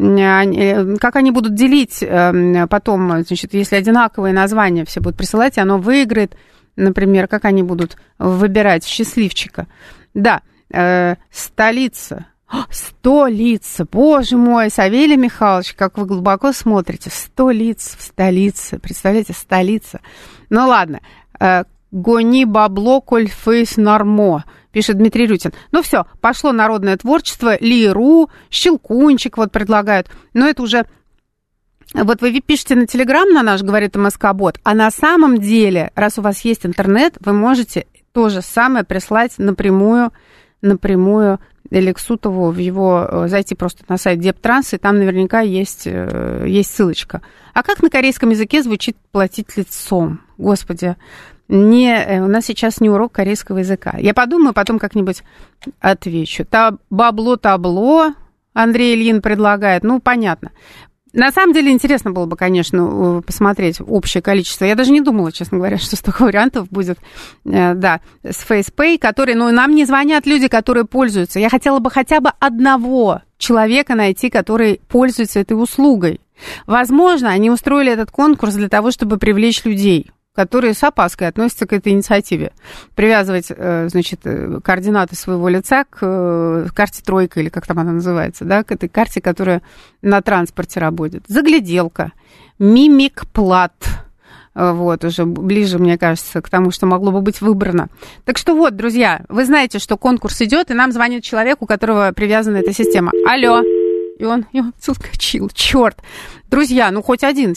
Как они будут делить потом, значит, если одинаковые названия все будут присылать, и оно выиграет. Например, как они будут выбирать счастливчика. Да, столица. Столица, боже мой, Савелий Михайлович, как вы глубоко смотрите. 100 лиц в столице, представляете, столица. Ну ладно, гони бабло, коль фейс нормо, пишет Дмитрий Рютин. Ну все, пошло народное творчество, Лиру, Щелкунчик вот предлагают. Но это уже... Вот вы пишете на Телеграм на наш, говорит МСК-бот, а на самом деле, раз у вас есть интернет, вы можете то же самое прислать напрямую Лексутову в его... Зайти просто на сайт Дептранс, и там наверняка есть ссылочка. А как на корейском языке звучит «платить лицом»? Господи, у нас сейчас не урок корейского языка. Я подумаю, потом как-нибудь отвечу. Бабло-табло Андрей Ильин предлагает. Ну, понятно. На самом деле интересно было бы, конечно, посмотреть общее количество. Я даже не думала, честно говоря, что столько вариантов будет, да, с FacePay, которые, ну, нам не звонят люди, которые пользуются. Я хотела бы хотя бы одного человека найти, который пользуется этой услугой. Возможно, они устроили этот конкурс для того, чтобы привлечь людей, которые с опаской относятся к этой инициативе. Привязывать, значит, координаты своего лица к карте «Тройка», или как там она называется, да, к этой карте, которая на транспорте работает. Загляделка, мимикплат. Вот, уже ближе, мне кажется, к тому, что могло бы быть выбрано. Так что вот, друзья, вы знаете, что конкурс идет, и нам звонит человек, у которого привязана эта система. Алло. И он соскочил, черт. Друзья, ну хоть один.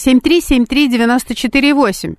7373948.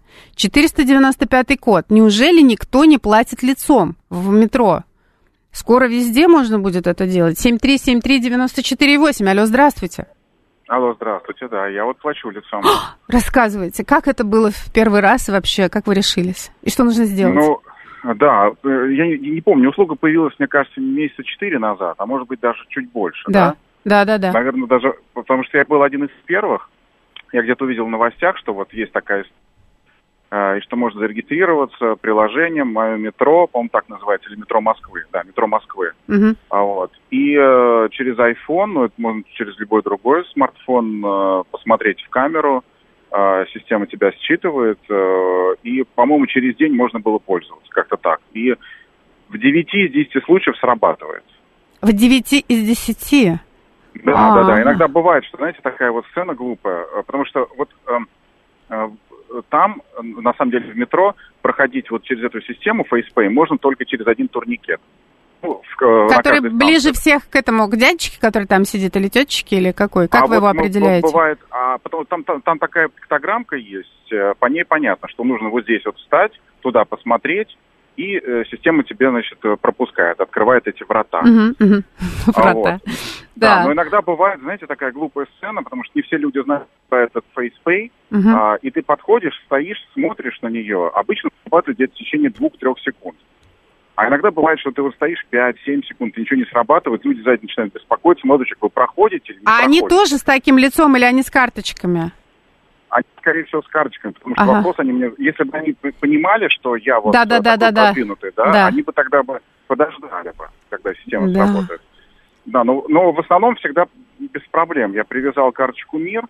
495 код. Неужели никто не платит лицом в метро? Скоро везде можно будет это делать. 7373948. Алло, здравствуйте. Алло, здравствуйте, да, я вот плачу лицом. Рассказывайте, как это было в первый раз и вообще, как вы решились? И что нужно сделать? Ну, да, я не помню, услуга появилась, мне кажется, месяца 4 назад, а может быть даже чуть больше, да? Да. Наверное, даже, потому что я был один из первых, я где-то увидел в новостях, что вот есть такая, и что можно зарегистрироваться приложением «Мое метро», по-моему, так называется, или «Метро Москвы», да, «Метро Москвы». Угу. Вот. И через iPhone, ну, это можно через любой другой смартфон посмотреть в камеру, система тебя считывает, и, по-моему, через день можно было пользоваться, как-то так. И в 9 из 10 случаев срабатывает. В 9 из 10? Да. Иногда бывает, что, знаете, такая вот сцена глупая, потому что вот там, на самом деле, в метро проходить вот через эту систему FacePay можно только через один турникет. Ну, который ближе всех к этому, к дядечке, который там сидит, или тетечке, или какой? Как вы его определяете? Бывает, потом там такая пиктограммка есть, по ней понятно, что нужно вот здесь вот встать, туда посмотреть, и система тебе, значит, пропускает, открывает эти врата. Врата. Вот. Да, но иногда бывает, знаете, такая глупая сцена, потому что не все люди знают про этот FacePay, и ты подходишь, стоишь, смотришь на нее, обычно срабатывает где-то в течение 2-3 секунд. А иногда бывает, что ты вот стоишь 5-7 секунд, ничего не срабатывает, люди сзади начинают беспокоиться, молодой человек, вы проходите или не проходите? Они тоже с таким лицом или они с карточками? Они, скорее всего, с карточками, потому что вопрос они мне... Если бы они понимали, что я вот такой продвинутый, они бы тогда бы подождали бы, когда система сработает. Да, но в основном всегда без проблем. Я привязал карточку МИР,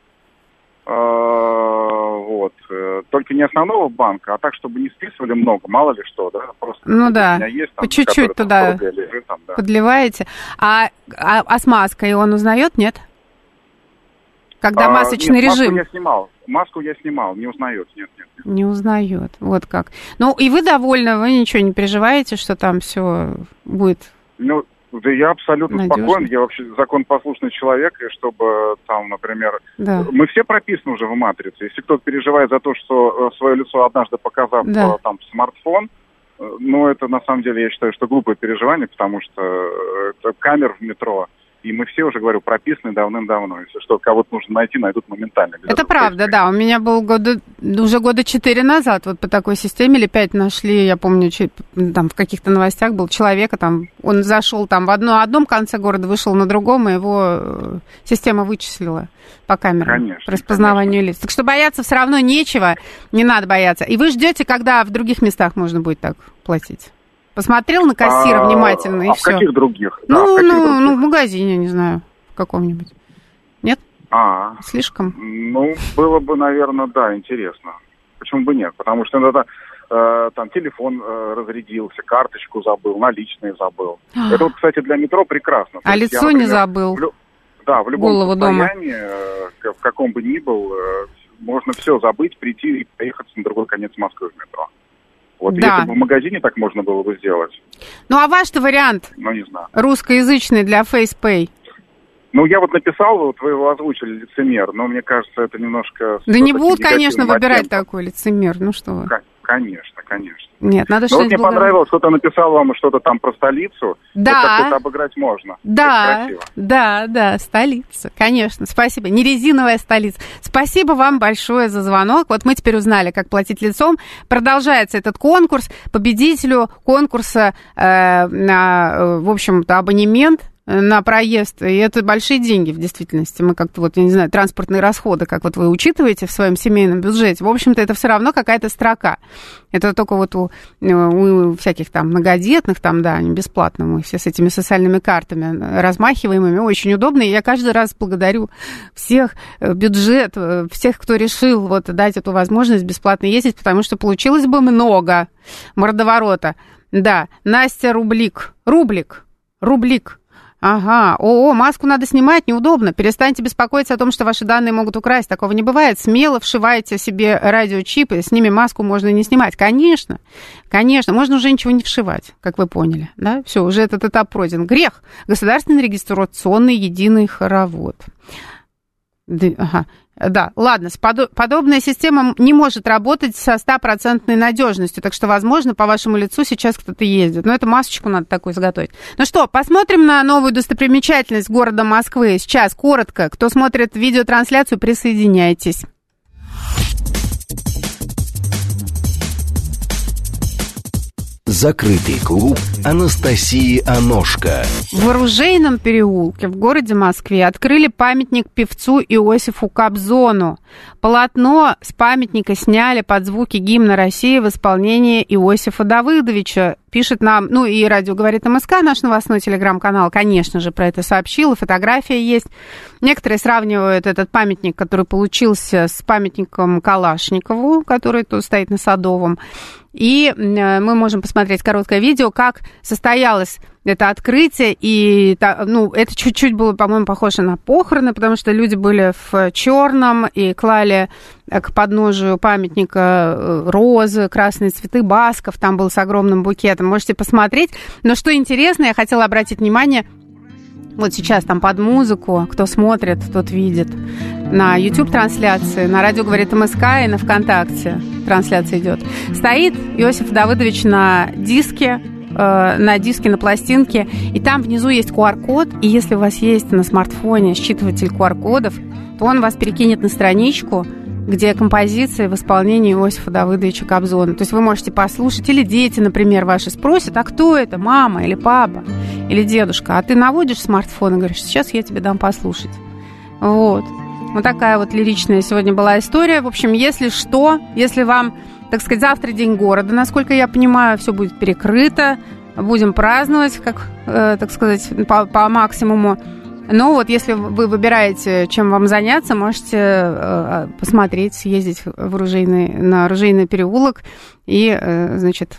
вот, только не основного банка, а так, чтобы не списывали много, мало ли что, да, просто... Ну да, у меня есть, там, по чуть-чуть туда лежит, там, да, подливаете. А с маской он узнает, нет? Когда масочный режим... Маску я снимал, не узнает, нет. Не узнает, вот как. Ну, и вы довольны, вы ничего не переживаете, что там все будет... Ну, да я абсолютно спокоен, я вообще законопослушный человек, и чтобы там, например... Да. Мы все прописаны уже в матрице. Если кто-то переживает за то, что свое лицо однажды показав там смартфон, ну, это на самом деле, я считаю, что глупое переживание, потому что это камер в метро, и мы все уже, говорю, прописаны давным-давно. Если что, кого-то нужно найти, найдут моментально. Это правда, да. У меня был уже года 4 назад вот по такой системе, или 5 нашли, я помню, там в каких-то новостях был человека, там, он зашел там в одном конце города, вышел на другом, и его система вычислила по камерам по распознаванию лиц. Так что бояться все равно нечего, не надо бояться. И вы ждете, когда в других местах можно будет так платить? Посмотрел на кассира внимательно, и все. А в каких других? Ну, в магазине, не знаю, в каком-нибудь. Нет? Слишком? Ну, было бы, наверное, да, интересно. Почему бы нет? Потому что иногда там телефон разрядился, карточку забыл, наличные забыл. Это вот, кстати, для метро прекрасно. А лицо не забыл? Да, в любом состоянии, в каком бы ни был, можно все забыть, прийти и поехать на другой конец Москвы в метро. Вот если бы в магазине так можно было бы сделать. Ну, а ваш-то вариант? Ну, не знаю. Русскоязычный для FacePay? Ну, я вот написал, вот вы его озвучили, лицемер, но мне кажется, это немножко... Да не будут, конечно, выбирать такой лицемер, ну что вы. Конечно. Нет, надо что-то... мне понравилось, кто-то написал вам что-то там про столицу. Да. Вот как-то обыграть можно. Да, столица, конечно. Спасибо. Не резиновая столица. Спасибо вам большое за звонок. Вот мы теперь узнали, как платить лицом. Продолжается этот конкурс. Победителю конкурса в общем-то, абонемент на проезд, и это большие деньги в действительности. Мы как-то, вот, я не знаю, транспортные расходы, как вот вы учитываете в своем семейном бюджете, в общем-то, это все равно какая-то строка. Это только вот у всяких там многодетных, там, да, они бесплатно, мы все с этими социальными картами размахиваемыми, очень удобно, и я каждый раз благодарю всех, бюджет, всех, кто решил вот дать эту возможность бесплатно ездить, потому что получилось бы много мордоворота. Да, Настя Рублик. Ага, маску надо снимать, неудобно. Перестаньте беспокоиться о том, что ваши данные могут украсть. Такого не бывает. Смело вшивайте себе радиочипы, с ними маску можно не снимать. Конечно, можно уже ничего не вшивать, как вы поняли. Да? Все, уже этот этап пройден. Грех. Государственный регистрационный единый хоровод. Да, ладно, подобная система не может работать со 100% надежностью, так что, возможно, по вашему лицу сейчас кто-то ездит. Но эту масочку надо такую изготовить. Ну что, посмотрим на новую достопримечательность города Москвы. Сейчас коротко. Кто смотрит видеотрансляцию, присоединяйтесь. Закрытый клуб Анастасии Аношко. В Оружейном переулке в городе Москве открыли памятник певцу Иосифу Кобзону. Полотно с памятника сняли под звуки гимна России в исполнении Иосифа Давыдовича. Пишет нам, и радио говорит МСК, наш новостной телеграм-канал, конечно же, про это сообщил, и фотография есть. Некоторые сравнивают этот памятник, который получился, с памятником Калашникову, который тут стоит на Садовом. И мы можем посмотреть короткое видео, как состоялось это открытие. И это чуть-чуть было, по-моему, похоже на похороны, потому что люди были в черном и клали к подножию памятника розы, красные цветы, басков. Там был с огромным букетом. Можете посмотреть. Но что интересно, я хотела обратить внимание, вот сейчас там под музыку, кто смотрит, тот видит. На YouTube-трансляции, на радио говорит МСК и на ВКонтакте трансляция идет. Стоит Иосиф Давыдович на диске, на пластинке, и там внизу есть QR-код, и если у вас есть на смартфоне считыватель QR-кодов, то он вас перекинет на страничку, где композиции в исполнении Иосифа Давыдовича Кобзона. То есть вы можете послушать, или дети, например, ваши спросят, а кто это, мама или папа, или дедушка? А ты наводишь смартфон и говоришь, сейчас я тебе дам послушать. Вот такая вот лиричная сегодня была история. В общем, если что, если вам, так сказать, завтра день города, насколько я понимаю, все будет перекрыто, будем праздновать, как, так сказать, по максимуму. Но вот если вы выбираете, чем вам заняться, можете посмотреть, съездить на Оружейный переулок. И, значит,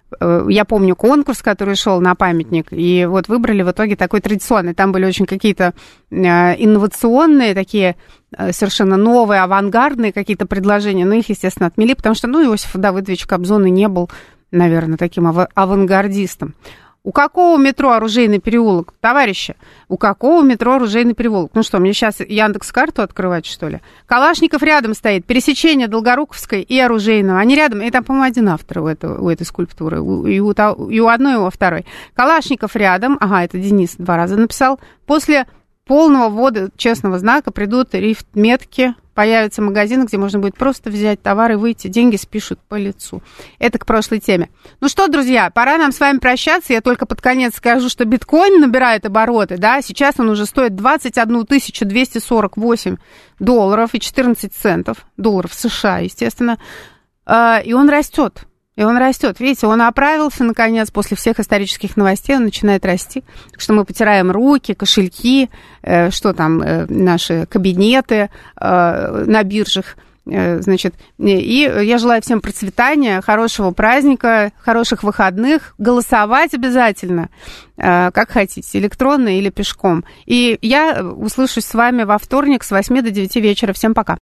я помню конкурс, который шел на памятник, и вот выбрали в итоге такой традиционный. Там были очень какие-то инновационные, такие совершенно новые, авангардные какие-то предложения, но их, естественно, отмели, потому что, Иосиф Давыдович Кобзон и не был, наверное, таким авангардистом. У какого метро Оружейный переулок, товарищи? У какого метро Оружейный переулок? Ну что, мне сейчас Яндекс.Карту открывать, что ли? Калашников рядом стоит, пересечение Долгоруковской и Оружейного. Они рядом, и там, по-моему, один автор у этой скульптуры, и у одной, и у второй. Калашников рядом, это Денис 2 раза написал. После полного ввода честного знака придут рифт-метки, появятся магазины, где можно будет просто взять товар и выйти, деньги спишут по лицу. Это к прошлой теме. Ну что, друзья, пора нам с вами прощаться. Я только под конец скажу, что биткоин набирает обороты, да, сейчас он уже стоит 21 248 долларов и 14 центов, долларов США, естественно, и он растет. Видите, он оправился, наконец, после всех исторических новостей, он начинает расти. Так что мы потираем руки, кошельки, что там, наши кабинеты на биржах, значит. И я желаю всем процветания, хорошего праздника, хороших выходных. Голосовать обязательно, как хотите, электронно или пешком. И я услышусь с вами во вторник с 8 до 9 вечера. Всем пока.